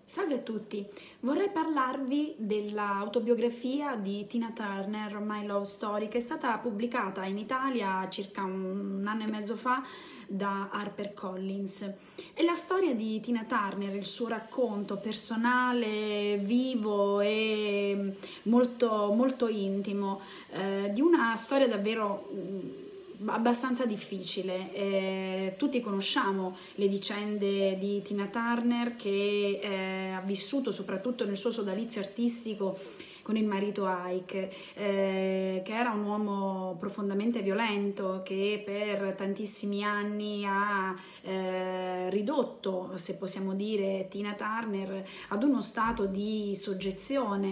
Salve a tutti, vorrei parlarvi dell'autobiografia di Tina Turner, My Love Story, che è stata pubblicata in Italia circa un anno e mezzo fa da HarperCollins. È la storia di Tina Turner, il suo racconto personale, vivo e molto intimo, di una storia davvero abbastanza difficile. Tutti conosciamo le vicende di Tina Turner che ha vissuto soprattutto nel suo sodalizio artistico con il marito Ike, che era un uomo profondamente violento che per tantissimi anni ha ridotto, se possiamo dire, Tina Turner ad uno stato di soggezione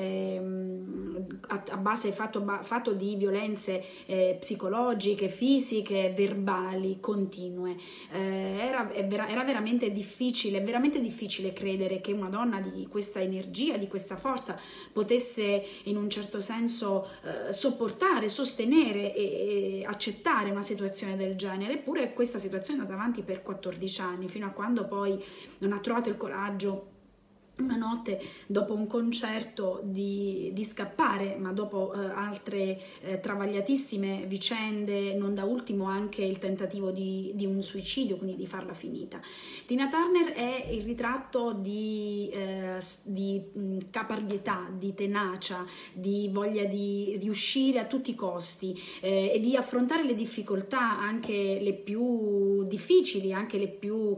a base fatto di violenze psicologiche, fisiche, verbali, continue. Era veramente difficile credere che una donna di questa energia, di questa forza, potesse in un certo senso sopportare, sostenere e accettare una situazione del genere. Eppure questa situazione è andata avanti per 14 anni, fino a quando poi non ha trovato il coraggio una notte dopo un concerto di scappare, ma dopo altre travagliatissime vicende, non da ultimo anche il tentativo di un suicidio, quindi di farla finita. Tina Turner è il ritratto di caparbietà, di tenacia, di voglia di riuscire a tutti i costi e di affrontare le difficoltà, anche le più difficili, anche le più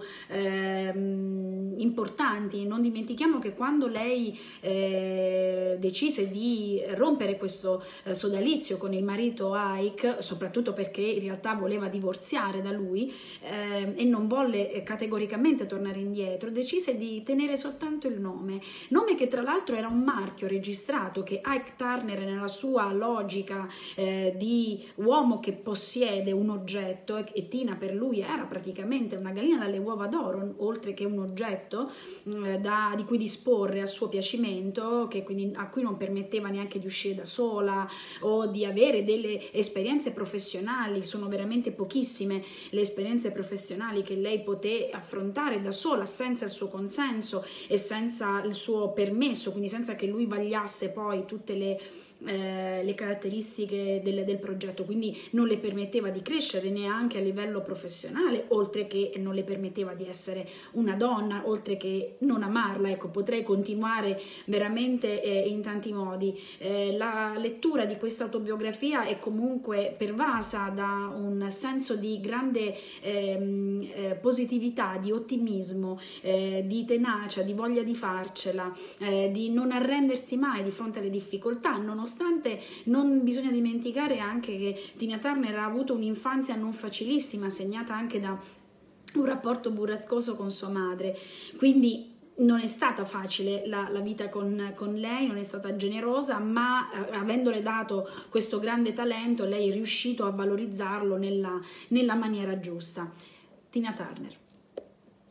importanti. Non dimentichiamo che quando lei decise di rompere questo sodalizio con il marito Ike, soprattutto perché in realtà voleva divorziare da lui e non volle categoricamente tornare indietro, decise di tenere soltanto il nome che tra l'altro era un marchio registrato che Ike Turner, nella sua logica di uomo che possiede un oggetto, e Tina per lui era praticamente una gallina dalle uova d'oro, oltre che un oggetto di cui disporre a suo piacimento, a cui non permetteva neanche di uscire da sola o di avere delle esperienze professionali. Sono veramente pochissime le esperienze professionali che lei poté affrontare da sola, senza il suo consenso e senza il suo permesso, quindi senza che lui vagliasse poi tutte le caratteristiche del progetto, quindi non le permetteva di crescere neanche a livello professionale, oltre che non le permetteva di essere una donna, oltre che non amarla. Ecco, potrei continuare veramente in tanti modi. La lettura di questa autobiografia è comunque pervasa da un senso di grande positività, di ottimismo, di tenacia, di voglia di farcela, di non arrendersi mai di fronte alle difficoltà, nonostante non bisogna dimenticare anche che Tina Turner ha avuto un'infanzia non facilissima, segnata anche da un rapporto burrascoso con sua madre, quindi non è stata facile la vita con lei, non è stata generosa, ma avendole dato questo grande talento, lei è riuscito a valorizzarlo nella maniera giusta. Tina Turner.